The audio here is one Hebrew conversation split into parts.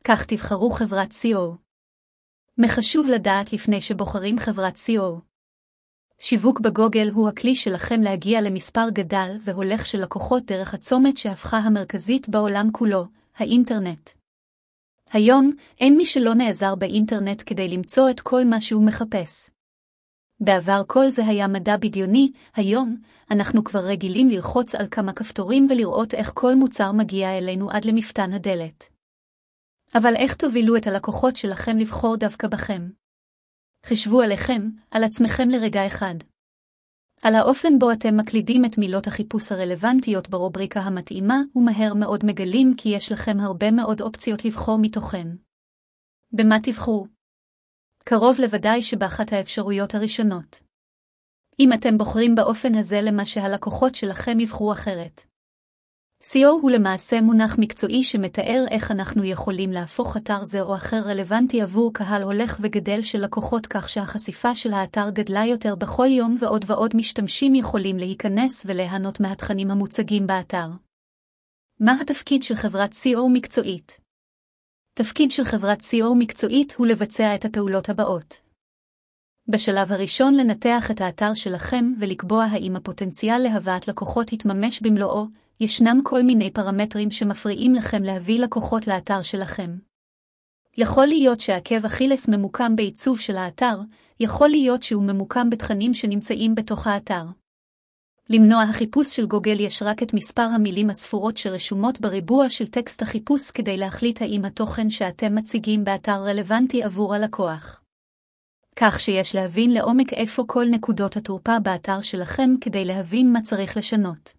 כך תבחרו חברת SEO. מחשוב לדעת לפני שבוחרים חברת SEO. שיווק בגוגל הוא הכלי שלכם להגיע למספר גדל והולך של לקוחות דרך הצומת שהפכה המרכזית בעולם כולו, האינטרנט. היום, אין מי שלא נעזר באינטרנט כדי למצוא את כל מה שהוא מחפש. בעבר כל זה היה מדע בדיוני, היום אנחנו כבר רגילים ללחוץ על כמה כפתורים ולראות איך כל מוצר מגיע אלינו עד למפתן הדלת. אבל איך תובילו את הלקוחות שלכם לבחור דווקא בכם? חשבו עליכם, על עצמכם לרגע אחד. על האופן בו אתם מקלידים את מילות החיפוש הרלוונטיות ברובריקה המתאימה, ומהר מאוד מגלים כי יש לכם הרבה מאוד אופציות לבחור מתוכן. במה תבחרו? קרוב לוודאי שבאחת האפשרויות הראשונות. אם אתם בוחרים באופן הזה למה שהלקוחות שלכם יבחרו אחרת. SEO הוא למעשה מונח מקצועי שמתאר איך אנחנו יכולים להפוך אתר זה או אחר רלוונטי עבור קהל הולך וגדל של לקוחות כך שהחשיפה של האתר גדלה יותר בכל יום ועוד ועוד משתמשים יכולים להיכנס וליהנות מהתכנים המוצגים באתר. מה התפקיד של חברת SEO מקצועית? תפקיד של חברת SEO מקצועית הוא לבצע את הפעולות הבאות. בשלב הראשון לנתח את האתר שלכם ולקבוע האם הפוטנציאל להבאת לקוחות יתממש במלואו. ישנם כל מיני פרמטרים שמפריעים לכם להביא לקוחות לאתר שלכם. יכול להיות שעקב אכילס ממוקם בעיצוב של האתר, יכול להיות שהוא ממוקם בתכנים שנמצאים בתוך האתר. למנוע החיפוש של גוגל יש רק את מספר המילים הספורות שרשומות בריבוע של טקסט החיפוש כדי להחליט האם התוכן שאתם מציגים באתר רלוונטי עבור הלקוח. כך שיש להבין לעומק איפה כל נקודות התורפה באתר שלכם כדי להבין מה צריך לשנות.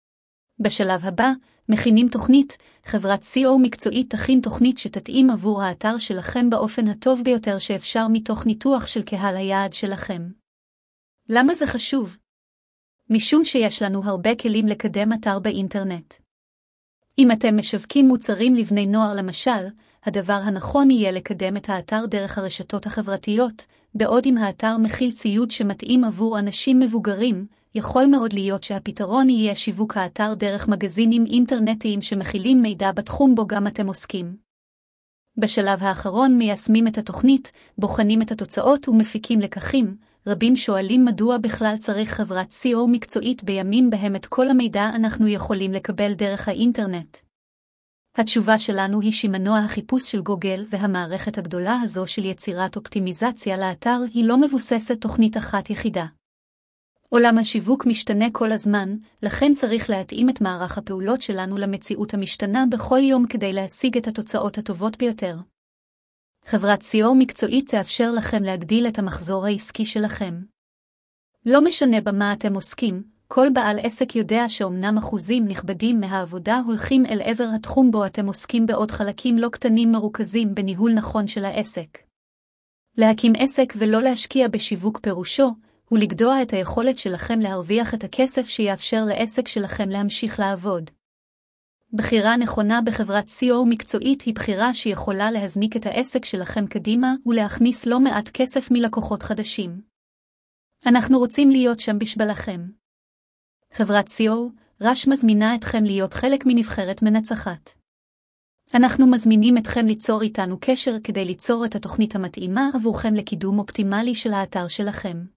בשלב הבא, מכינים תוכנית. חברת SEO מקצועית תכין תוכנית שתתאים עבור האתר שלכם באופן הטוב ביותר שאפשר מתוך ניתוח של קהל היעד שלכם. למה זה חשוב? משום שיש לנו הרבה כלים לקדם אתר באינטרנט. אם אתם משווקים מוצרים לבני נוער למשל, הדבר הנכון יהיה לקדם את האתר דרך הרשתות החברתיות, בעוד אם האתר מכיל ציוד שמתאים עבור אנשים מבוגרים, יכול מאוד להיות שהפתרון יהיה שיווק האתר דרך מגזינים אינטרנטיים שמכילים מידע בתחום בו גם אתם עוסקים. בשלב האחרון מיישמים את התוכנית, בוחנים את התוצאות ומפיקים לקחים. רבים שואלים מדוע בכלל צריך חברת SEO מקצועית בימים בהם את כל המידע אנחנו יכולים לקבל דרך האינטרנט. התשובה שלנו היא שמנוע החיפוש של גוגל והמערכת הגדולה הזו של יצירת אופטימיזציה לאתר היא לא מבוססת תוכנית אחת יחידה. עולם השיווק משתנה כל הזמן, לכן צריך להתאים את מערך הפעולות שלנו למציאות המשתנה בכל יום כדי להשיג את התוצאות הטובות ביותר. חברת SEO מקצועית תאפשר לכם להגדיל את המחזור העסקי שלכם. לא משנה במה אתם עוסקים, כל בעל עסק יודע שאומנם אחוזים נכבדים מהעבודה הולכים אל עבר התחום בו אתם עוסקים בעוד חלקים לא קטנים מרוכזים בניהול נכון של העסק. להקים עסק ולא להשקיע בשיווק פירושו, הוא לגדוע את היכולת שלכם להרוויח את הכסף שיאפשר לעסק שלכם להמשיך לעבוד. בחירה נכונה בחברת SEO מקצועית היא בחירה שיכולה להזניק את העסק שלכם קדימה ולהכניס לא מעט כסף מלקוחות חדשים. אנחנו רוצים להיות שם בשבילכם. חברת SEO, רש מזמינה אתכם להיות חלק מנבחרת מנצחת. אנחנו מזמינים אתכם ליצור איתנו קשר כדי ליצור את התוכנית המתאימה עבורכם לקידום אופטימלי של האתר שלכם.